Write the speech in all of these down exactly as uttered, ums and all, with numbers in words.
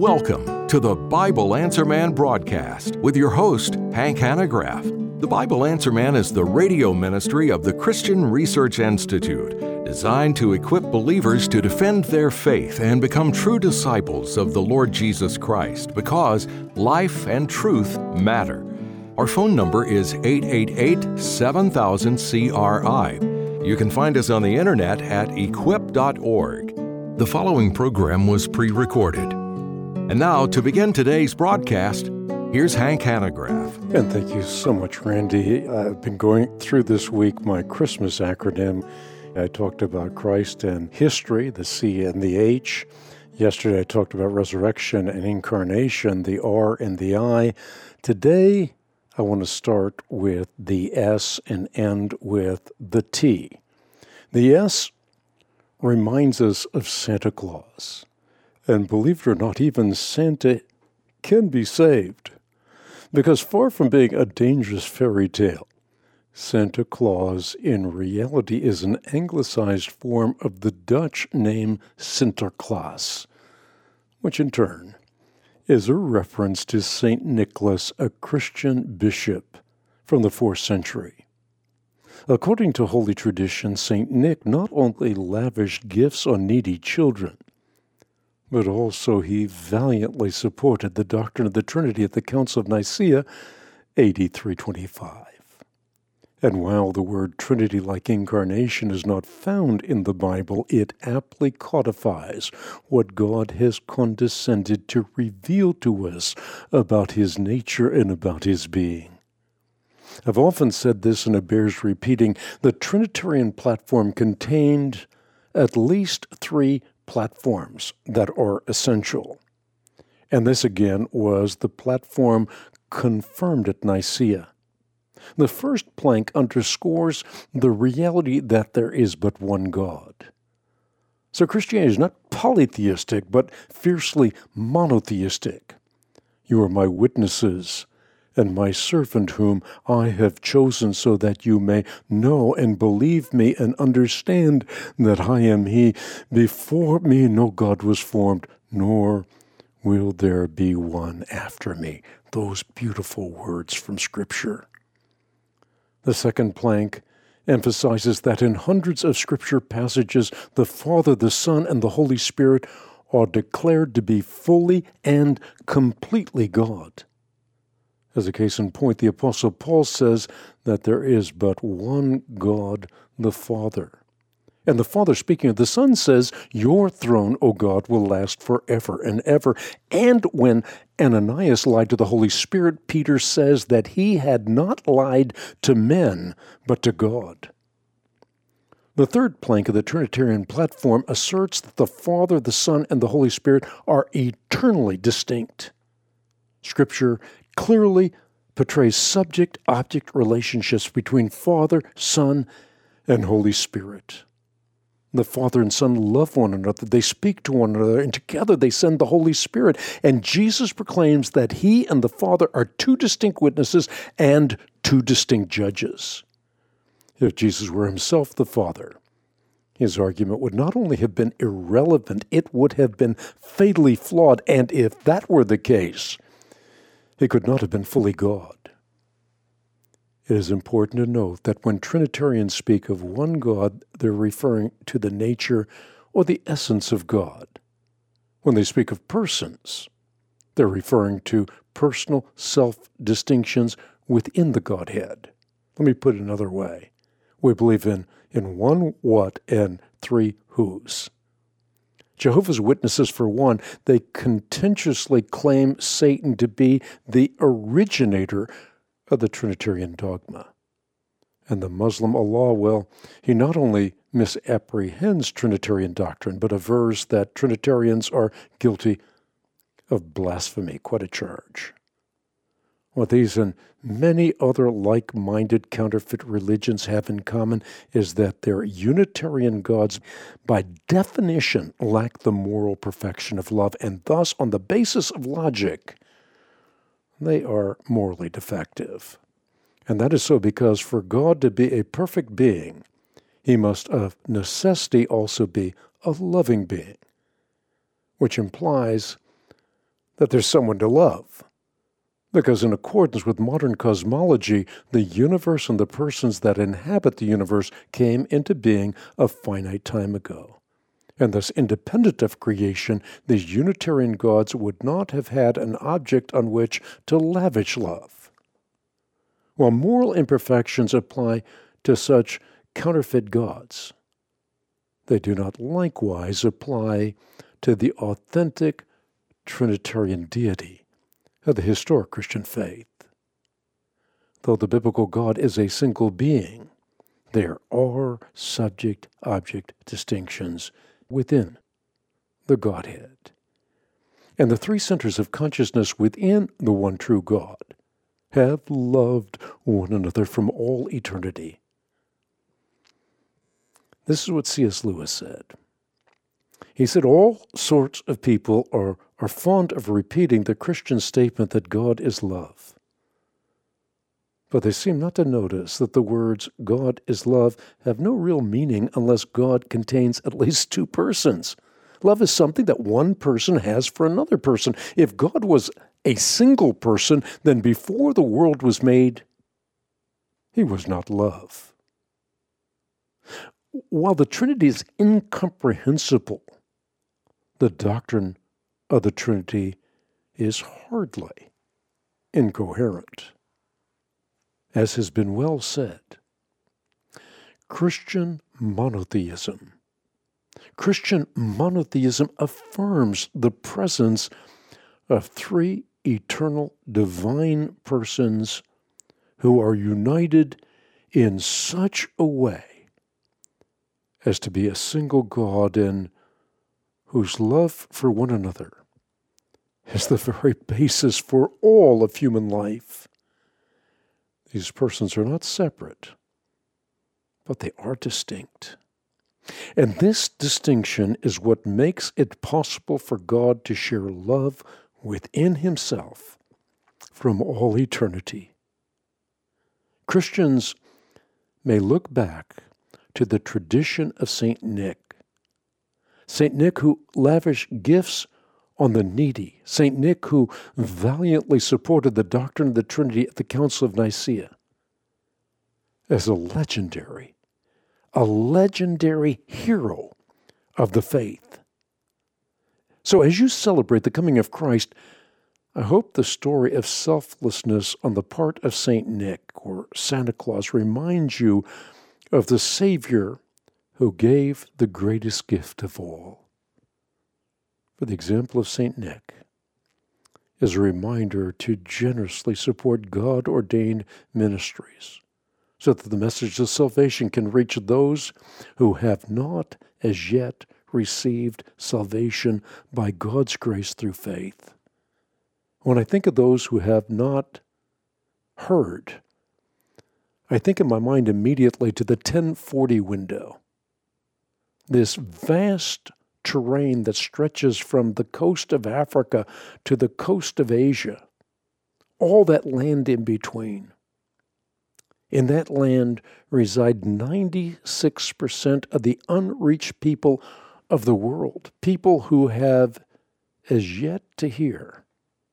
Welcome to the Bible Answer Man broadcast with your host, Hank Hanegraaff. The Bible Answer Man is the radio ministry of the Christian Research Institute, designed to equip believers to defend their faith and become true disciples of the Lord Jesus Christ, because life and truth matter. Our phone number is eight eight eight, seven thousand, C R I. You can find us on the internet at equip dot org. The following program was pre-recorded. And now, to begin today's broadcast, here's Hank Hanegraaff. And thank you so much, Randy. I've been going through this week my Christmas acronym. I talked about Christ and history, the C and the H. Yesterday I talked about resurrection and incarnation, the R and the I. Today I want to start with the S and end with the T. The S reminds us of Santa Claus. And believe it or not, even Santa can be saved. Because far from being a dangerous fairy tale, Santa Claus in reality is an anglicized form of the Dutch name Sinterklaas, which in turn is a reference to Saint Nicholas, a Christian bishop from the fourth century. According to holy tradition, Saint Nick not only lavished gifts on needy children, but also he valiantly supported the doctrine of the Trinity at the Council of Nicaea, A D three twenty-five. And while the word Trinity, like incarnation, is not found in the Bible, it aptly codifies what God has condescended to reveal to us about his nature and about his being. I've often said this, and it bears repeating. The Trinitarian platform contained at least three platforms that are essential. And this again was the platform confirmed at Nicaea. The first plank underscores the reality that there is but one God. So Christianity is not polytheistic, but fiercely monotheistic. You are my witnesses, and my servant whom I have chosen, so that you may know and believe me and understand that I am he. Before me no God was formed, nor will there be one after me. Those beautiful words from Scripture. The second plank emphasizes that in hundreds of Scripture passages, the Father, the Son, and the Holy Spirit are declared to be fully and completely God. As a case in point, the Apostle Paul says that there is but one God, the Father. And the Father, speaking of the Son, says, your throne, O God, will last forever and ever. And when Ananias lied to the Holy Spirit, Peter says that he had not lied to men, but to God. The third plank of the Trinitarian platform asserts that the Father, the Son, and the Holy Spirit are eternally distinct. Scripture clearly portrays subject-object relationships between Father, Son, and Holy Spirit. The Father and Son love one another, they speak to one another, and together they send the Holy Spirit. And Jesus proclaims that he and the Father are two distinct witnesses and two distinct judges. If Jesus were himself the Father, his argument would not only have been irrelevant, it would have been fatally flawed. And if that were the case, he could not have been fully God. It is important to note that when Trinitarians speak of one God, they're referring to the nature or the essence of God. When they speak of persons, they're referring to personal self-distinctions within the Godhead. Let me put it another way. We believe in, in one what and three whos. Jehovah's Witnesses, for one, they contentiously claim Satan to be the originator of the Trinitarian dogma. And the Muslim Allah, well, he not only misapprehends Trinitarian doctrine, but avers that Trinitarians are guilty of blasphemy. Quite a charge. What these and many other like-minded counterfeit religions have in common is that their Unitarian gods, by definition, lack the moral perfection of love, and thus, on the basis of logic, they are morally defective. And that is so because for God to be a perfect being, he must of necessity also be a loving being, which implies that there's someone to love. Because in accordance with modern cosmology, the universe and the persons that inhabit the universe came into being a finite time ago. And thus, independent of creation, these Unitarian gods would not have had an object on which to lavish love. While moral imperfections apply to such counterfeit gods, they do not likewise apply to the authentic Trinitarian deity of the historic Christian faith. Though the biblical God is a single being, there are subject-object distinctions within the Godhead. And the three centers of consciousness within the one true God have loved one another from all eternity. This is what C S Lewis said. He said, all sorts of people are, are fond of repeating the Christian statement that God is love. But they seem not to notice that the words God is love have no real meaning unless God contains at least two persons. Love is something that one person has for another person. If God was a single person, then before the world was made, he was not love. While the Trinity is incomprehensible, the doctrine of the Trinity is hardly incoherent. As has been well said, Christian monotheism. Christian monotheism affirms the presence of three eternal divine persons who are united in such a way as to be a single God and whose love for one another is the very basis for all of human life. These persons are not separate, but they are distinct. And this distinction is what makes it possible for God to share love within himself from all eternity. Christians may look back to the tradition of Saint Nick, Saint Nick who lavished gifts on the needy, Saint Nick who valiantly supported the doctrine of the Trinity at the Council of Nicaea, as a legendary, a legendary hero of the faith. So as you celebrate the coming of Christ, I hope the story of selflessness on the part of Saint Nick or Santa Claus reminds you of the Savior who gave the greatest gift of all. For the example of Saint Nick is a reminder to generously support God-ordained ministries so that the message of salvation can reach those who have not as yet received salvation by God's grace through faith. When I think of those who have not heard, I think in my mind immediately to the ten forty window, this vast terrain that stretches from the coast of Africa to the coast of Asia, all that land in between. In that land reside ninety-six percent of the unreached people of the world, people who have as yet to hear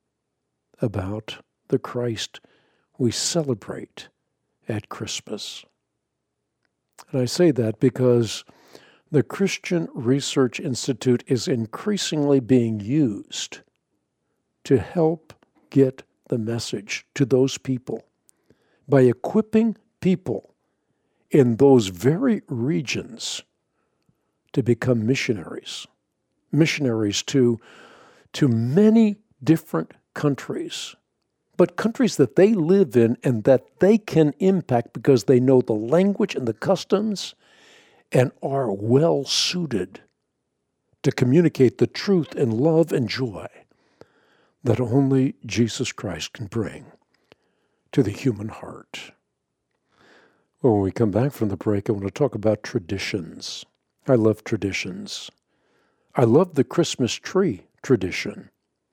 about the Christ we celebrate at Christmas. And I say that because the Christian Research Institute is increasingly being used to help get the message to those people by equipping people in those very regions to become missionaries, missionaries to, to many different countries, but countries that they live in and that they can impact because they know the language and the customs and are well suited to communicate the truth and love and joy that only Jesus Christ can bring to the human heart. Well, when we come back from the break, I want to talk about traditions. I love traditions. I love the Christmas tree tradition.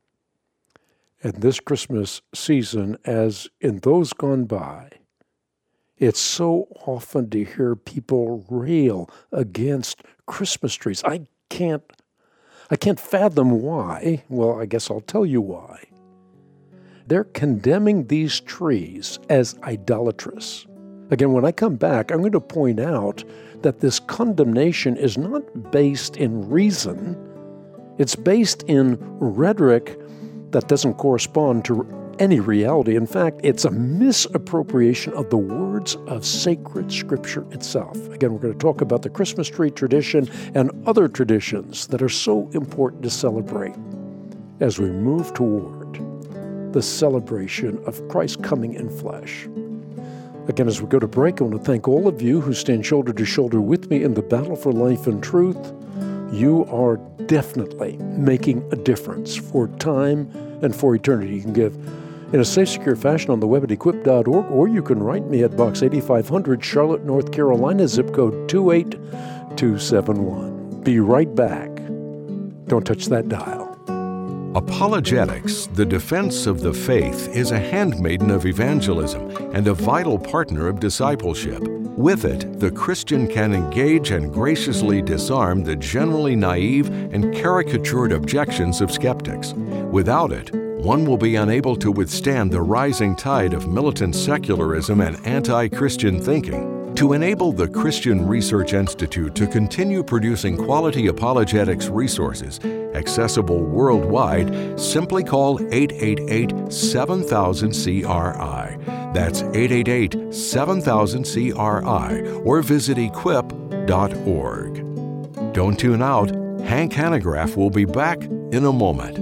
And this Christmas season, as in those gone by, it's so often to hear people rail against Christmas trees. I can't, I can't fathom why. Well, I guess I'll tell you why. They're condemning these trees as idolatrous. Again, when I come back, I'm going to point out that this condemnation is not based in reason. It's based in rhetoric that doesn't correspond to any reality. In fact, it's a misappropriation of the words of sacred Scripture itself. Again, we're going to talk about the Christmas tree tradition and other traditions that are so important to celebrate as we move toward the celebration of Christ coming in flesh. Again, as we go to break, I want to thank all of you who stand shoulder to shoulder with me in the battle for life and truth. You are definitely making a difference for time and for eternity. You can give in a safe, secure fashion on the web at equip dot org, or you can write me at Box eighty-five hundred, Charlotte, North Carolina, zip code two eight two seven one. Be right back. Don't touch that dial. Apologetics, the defense of the faith, is a handmaiden of evangelism and a vital partner of discipleship. With it, the Christian can engage and graciously disarm the generally naive and caricatured objections of skeptics. Without it, one will be unable to withstand the rising tide of militant secularism and anti-Christian thinking. To enable the Christian Research Institute to continue producing quality apologetics resources accessible worldwide, simply call eight eight eight, seven thousand, C R I. That's eight eight eight, seven thousand, C R I, or visit equip dot org. Don't tune out. Hank Hanegraaff will be back in a moment.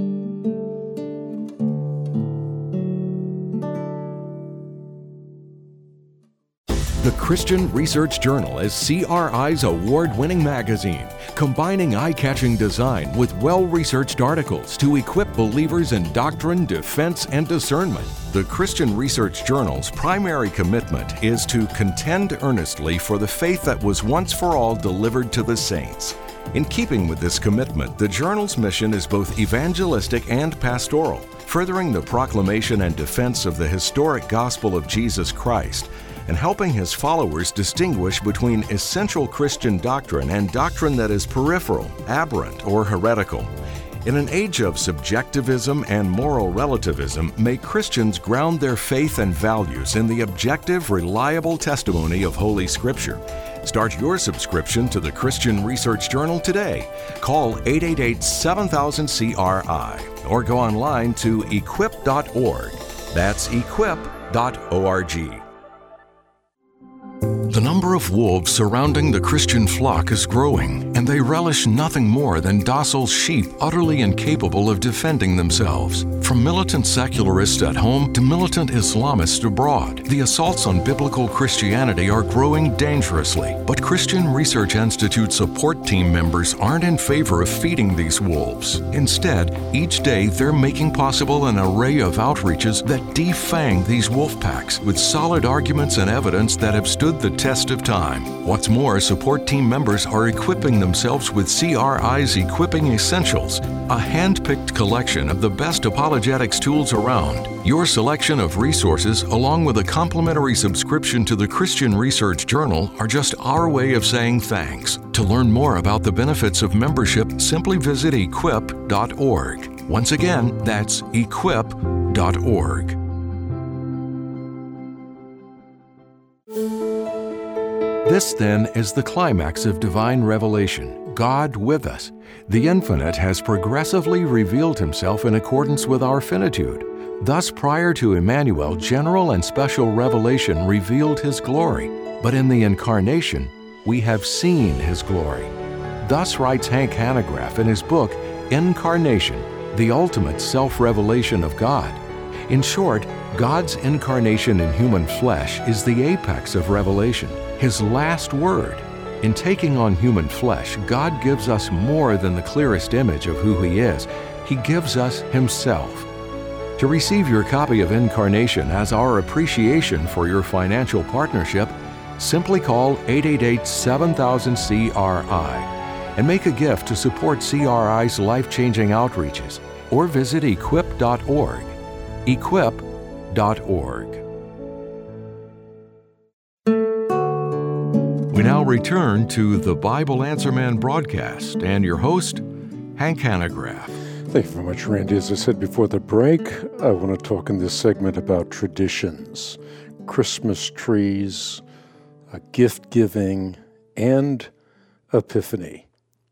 The Christian Research Journal is C R I's award-winning magazine, combining eye-catching design with well-researched articles to equip believers in doctrine, defense, and discernment. The Christian Research Journal's primary commitment is to contend earnestly for the faith that was once for all delivered to the saints. In keeping with this commitment, the journal's mission is both evangelistic and pastoral, furthering the proclamation and defense of the historic gospel of Jesus Christ, and helping his followers distinguish between essential Christian doctrine and doctrine that is peripheral, aberrant, or heretical. In an age of subjectivism and moral relativism, may Christians ground their faith and values in the objective, reliable testimony of Holy Scripture. Start your subscription to the Christian Research Journal today. Call eight eight eight, seven thousand, C R I or go online to equip dot org. That's equip dot org. The number of wolves surrounding the Christian flock is growing, and they relish nothing more than docile sheep utterly incapable of defending themselves. From militant secularists at home to militant Islamists abroad, the assaults on biblical Christianity are growing dangerously. But Christian Research Institute support team members aren't in favor of feeding these wolves. Instead, each day they're making possible an array of outreaches that defang these wolf packs with solid arguments and evidence that have stood the test of time. What's more, support team members are equipping themselves with C R I's Equipping Essentials, a hand-picked collection of the best apologetics tools around. Your selection of resources, along with a complimentary subscription to the Christian Research Journal, are just our way of saying thanks. To learn more about the benefits of membership, simply visit equip dot org. Once again, that's equip dot org. This, then, is the climax of divine revelation, God with us. The Infinite has progressively revealed himself in accordance with our finitude. Thus, prior to Emmanuel, general and special revelation revealed his glory, but in the Incarnation, we have seen his glory. Thus writes Hank Hanegraaff in his book, Incarnation, the Ultimate Self-Revelation of God. In short, God's incarnation in human flesh is the apex of revelation, his last word. In taking on human flesh, God gives us more than the clearest image of who he is. He gives us himself. To receive your copy of Incarnation as our appreciation for your financial partnership, simply call eight eight eight, seven thousand, C R I and make a gift to support C R I's life-changing outreaches, or visit equip dot org. equip dot org. We now return to the Bible Answer Man broadcast and your host, Hank Hanegraaff. Thank you very much, Randy. As I said before the break, I want to talk in this segment about traditions, Christmas trees, uh, gift giving, and Epiphany.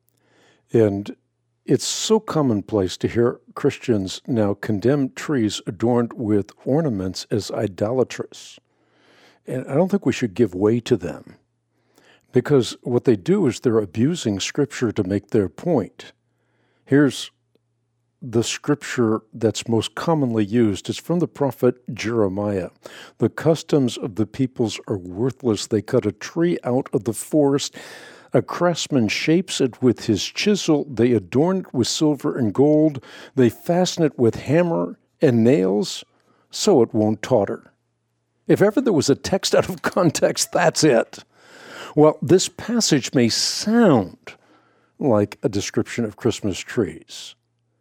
And it's so commonplace to hear Christians now condemn trees adorned with ornaments as idolatrous. And I don't think we should give way to them, because what they do is they're abusing Scripture to make their point. Here's the scripture that's most commonly used. It's from the prophet Jeremiah. The customs of the peoples are worthless. They cut a tree out of the forest. A craftsman shapes it with his chisel. They adorn it with silver and gold. They fasten it with hammer and nails, so it won't totter. If ever there was a text out of context, that's it. Well, this passage may sound like a description of Christmas trees.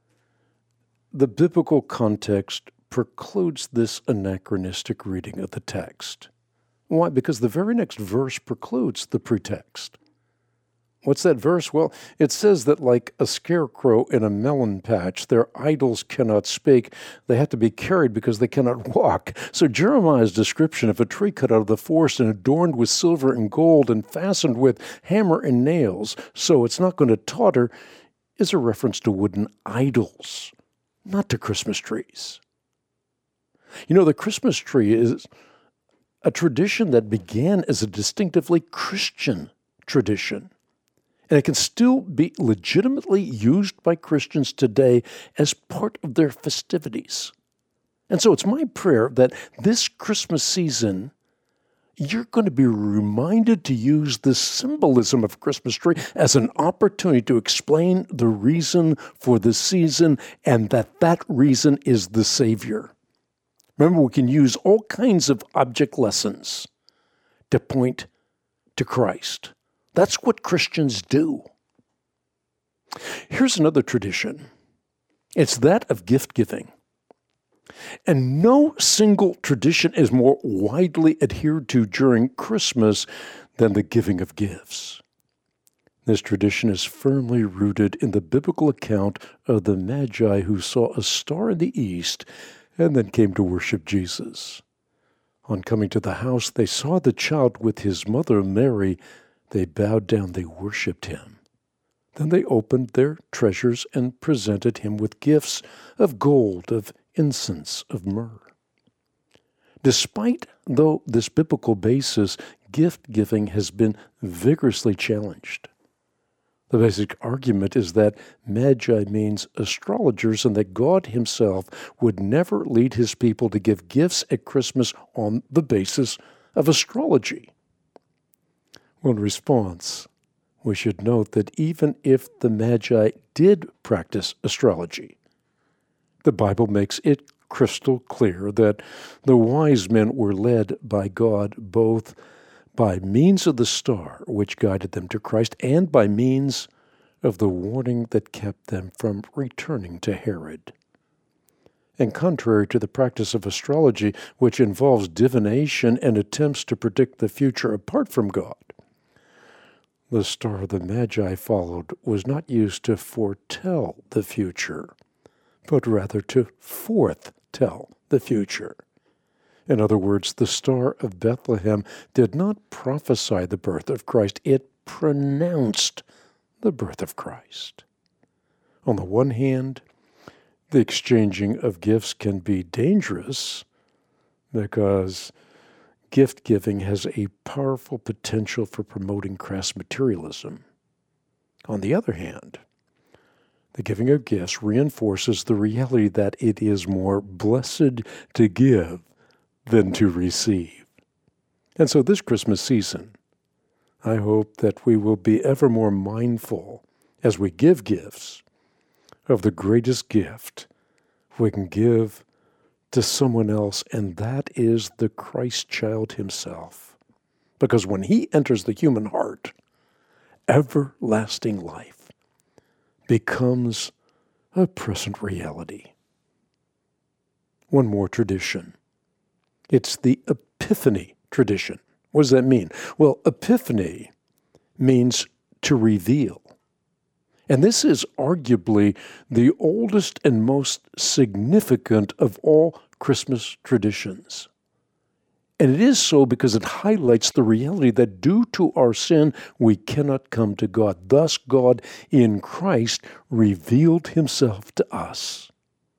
The biblical context precludes this anachronistic reading of the text. Why? Because the very next verse precludes the pretext. What's that verse? Well, it says that like a scarecrow in a melon patch, their idols cannot speak. They have to be carried because they cannot walk. So Jeremiah's description of a tree cut out of the forest and adorned with silver and gold and fastened with hammer and nails, so it's not going to totter, is a reference to wooden idols, not to Christmas trees. You know, the Christmas tree is a tradition that began as a distinctively Christian tradition. And it can still be legitimately used by Christians today as part of their festivities. And so it's my prayer that this Christmas season, you're going to be reminded to use the symbolism of a Christmas tree as an opportunity to explain the reason for the season, and that that reason is the Savior. Remember, we can use all kinds of object lessons to point to Christ. That's what Christians do. Here's another tradition. It's that of gift giving. And no single tradition is more widely adhered to during Christmas than the giving of gifts. This tradition is firmly rooted in the biblical account of the Magi who saw a star in the east and then came to worship Jesus. On coming to the house, they saw the child with his mother Mary. They bowed down, they worshipped him. Then they opened their treasures and presented him with gifts of gold, of incense, of myrrh. Despite, though, this biblical basis, gift-giving has been vigorously challenged. The basic argument is that Magi means astrologers and that God himself would never lead his people to give gifts at Christmas on the basis of astrology. Well, in response, we should note that even if the Magi did practice astrology, the Bible makes it crystal clear that the wise men were led by God both by means of the star which guided them to Christ and by means of the warning that kept them from returning to Herod. And contrary to the practice of astrology, which involves divination and attempts to predict the future apart from God, the star the Magi followed was not used to foretell the future, but rather to forthtell the future. In other words, the star of Bethlehem did not prophesy the birth of Christ, it pronounced the birth of Christ. On the one hand, the exchanging of gifts can be dangerous because gift-giving has a powerful potential for promoting crass materialism. On the other hand, the giving of gifts reinforces the reality that it is more blessed to give than to receive. And so this Christmas season, I hope that we will be ever more mindful as we give gifts of the greatest gift we can give to someone else, and that is the Christ child himself. Because when he enters the human heart, everlasting life becomes a present reality. One more tradition. It's the Epiphany tradition. What does that mean? Well, Epiphany means to reveal. And this is arguably the oldest and most significant of all Christmas traditions. And it is so because it highlights the reality that due to our sin, we cannot come to God. Thus, God in Christ revealed himself to us.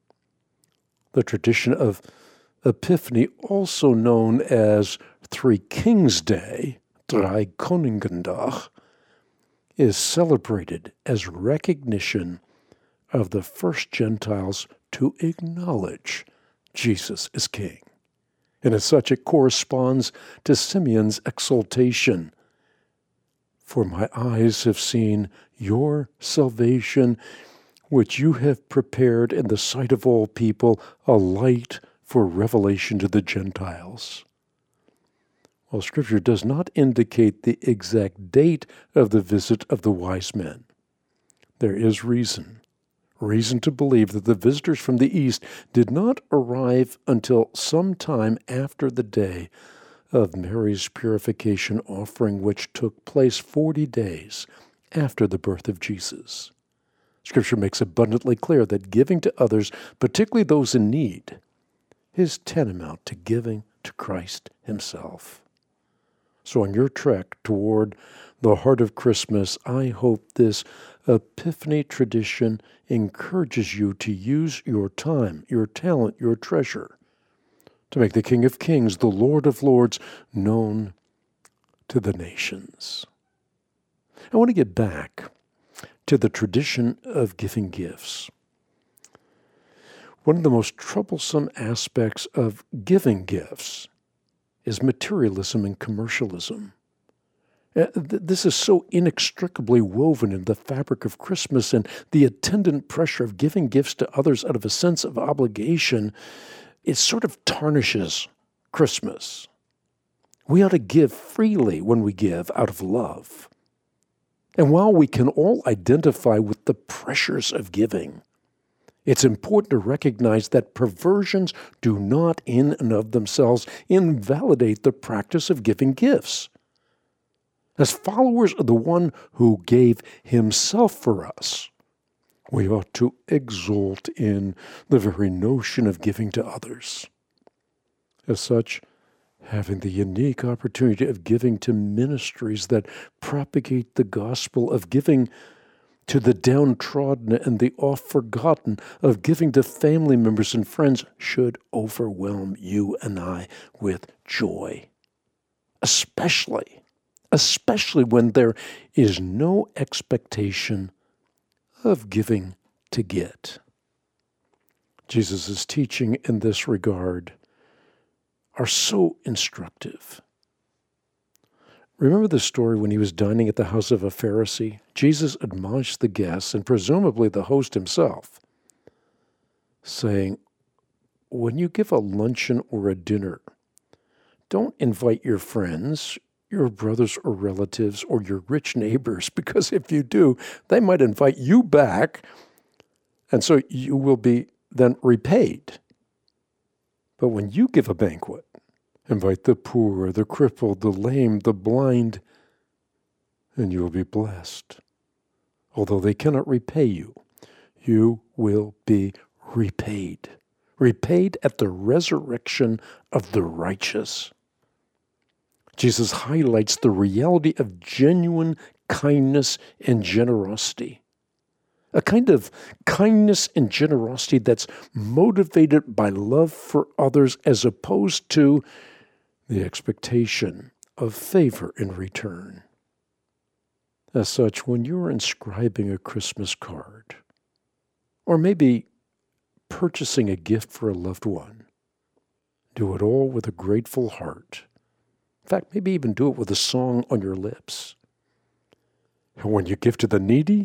The tradition of Epiphany, also known as Three Kings Day, Dreikönigendag, is celebrated as recognition of the first Gentiles to acknowledge Jesus as King. And as such, it corresponds to Simeon's exultation. For my eyes have seen your salvation, which you have prepared in the sight of all people, a light for revelation to the Gentiles. While Scripture does not indicate the exact date of the visit of the wise men, there is reason, reason to believe that the visitors from the east did not arrive until some time after the day of Mary's purification offering, which took place forty days after the birth of Jesus. Scripture makes abundantly clear that giving to others, particularly those in need, is tantamount to giving to Christ himself. So on your trek toward the heart of Christmas, I hope this Epiphany tradition encourages you to use your time, your talent, your treasure to make the King of Kings, the Lord of Lords, known to the nations. I want to get back to the tradition of giving gifts. One of the most troublesome aspects of giving gifts is materialism and commercialism. This is so inextricably woven in the fabric of Christmas, and the attendant pressure of giving gifts to others out of a sense of obligation, it sort of tarnishes Christmas. We ought to give freely when we give out of love. And while we can all identify with the pressures of giving, it's important to recognize that perversions do not in and of themselves invalidate the practice of giving gifts. As followers of the one who gave himself for us, we ought to exult in the very notion of giving to others. As such, having the unique opportunity of giving to ministries that propagate the gospel, of giving to the downtrodden and the oft-forgotten, of giving to family members and friends, should overwhelm you and I with joy. Especially, especially when there is no expectation of giving to get. Jesus' teaching in this regard are so instructive. Remember the story when he was dining at the house of a Pharisee? Jesus admonished the guests, and presumably the host himself, saying, when you give a luncheon or a dinner, don't invite your friends, your brothers or relatives, or your rich neighbors, because if you do, they might invite you back, and so you will be then repaid. But when you give a banquet, invite the poor, the crippled, the lame, the blind, and you will be blessed. Although they cannot repay you, you will be repaid. Repaid at the resurrection of the righteous. Jesus highlights the reality of genuine kindness and generosity. A kind of kindness and generosity that's motivated by love for others as opposed to the expectation of favor in return. As such, when you're inscribing a Christmas card, or maybe purchasing a gift for a loved one, do it all with a grateful heart. In fact, maybe even do it with a song on your lips. And when you give to the needy,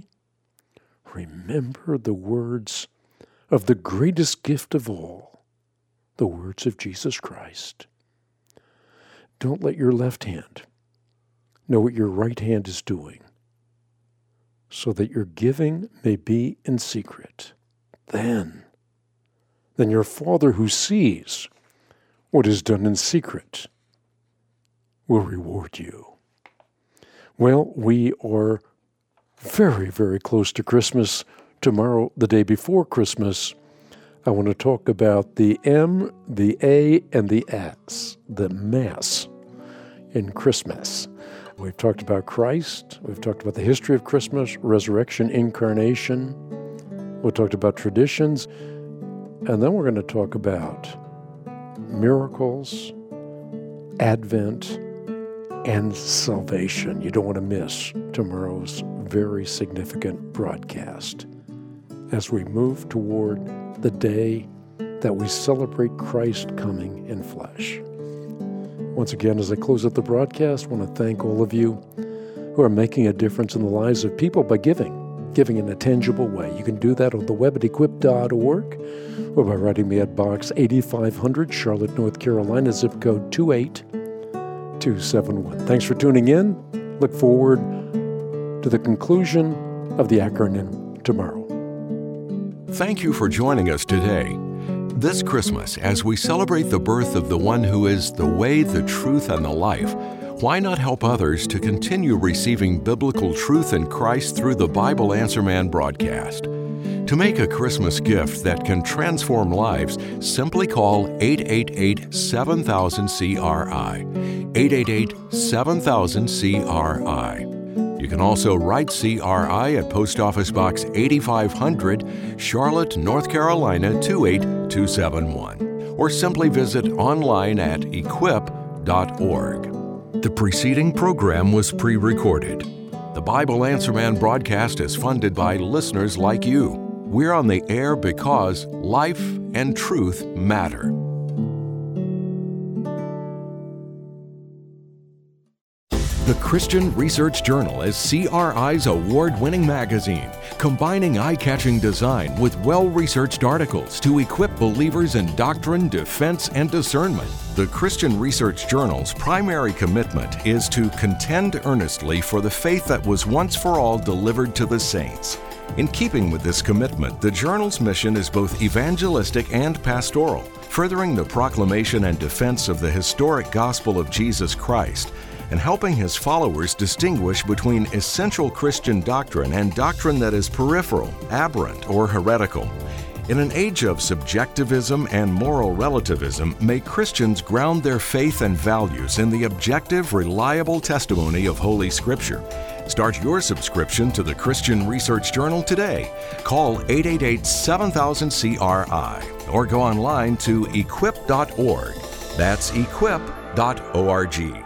remember the words of the greatest gift of all, the words of Jesus Christ. Don't let your left hand know what your right hand is doing, so that your giving may be in secret. Then, then your Father who sees what is done in secret will reward you. Well, we are very, very close to Christmas. Tomorrow, the day before Christmas, I want to talk about the M, the A, and the S, the Mass in Christmas. We've talked about Christ. We've talked about the history of Christmas, resurrection, incarnation. We talked about traditions. And then we're going to talk about miracles, Advent, and salvation. You don't want to miss tomorrow's very significant broadcast as we move toward the day that we celebrate Christ coming in flesh. Once again, as I close out the broadcast, I want to thank all of you who are making a difference in the lives of people by giving, giving in a tangible way. You can do that on the web at equip dot org or by writing me at Box eighty-five hundred, Charlotte, North Carolina, zip code two eight two seven one. Thanks for tuning in. Look forward to the conclusion of the acronym tomorrow. Thank you for joining us today. This Christmas, as we celebrate the birth of the one who is the way, the truth, and the life, why not help others to continue receiving biblical truth in Christ through the Bible Answer Man broadcast? To make a Christmas gift that can transform lives, simply call eight eight eight, seven thousand, C R I, eight eight eight, seven thousand, C R I. You can also write C R I at Post Office Box eighty-five hundred, Charlotte, North Carolina, two eight two seven one, or simply visit online at equip dot org. The preceding program was pre-recorded. The Bible Answer Man broadcast is funded by listeners like you. We're on the air because life and truth matter. The Christian Research Journal is C R I's award-winning magazine, combining eye-catching design with well-researched articles to equip believers in doctrine, defense, and discernment. The Christian Research Journal's primary commitment is to contend earnestly for the faith that was once for all delivered to the saints. In keeping with this commitment, the journal's mission is both evangelistic and pastoral, furthering the proclamation and defense of the historic gospel of Jesus Christ, and helping his followers distinguish between essential Christian doctrine and doctrine that is peripheral, aberrant, or heretical. In an age of subjectivism and moral relativism, may Christians ground their faith and values in the objective, reliable testimony of Holy Scripture. Start your subscription to the Christian Research Journal today. Call eight eight eight, seven thousand, C R I or go online to equip dot org. That's equip dot org.